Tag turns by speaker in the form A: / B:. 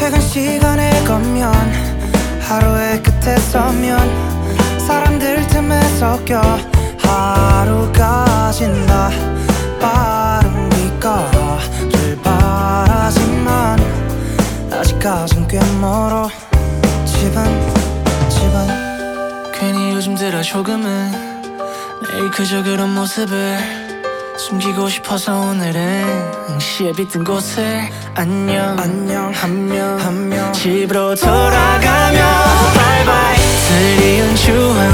A: 퇴근 시간에 걷면 하루의 끝에 서면 사람들 틈에 섞여 하루가 진다. 빠른 비가 출발하지만 아직까진 꽤 멀어. 집은
B: 괜히 요즘 들어 조금은 매일 그저 그런 모습을 숨기고 싶어서 오늘은 시에 빗든 곳에 안녕 한명 집으로 돌아가며 바이바이. 드리운 추억